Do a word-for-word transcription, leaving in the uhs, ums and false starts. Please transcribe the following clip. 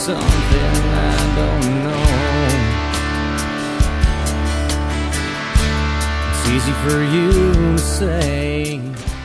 something I don't know. It's easy for you to say,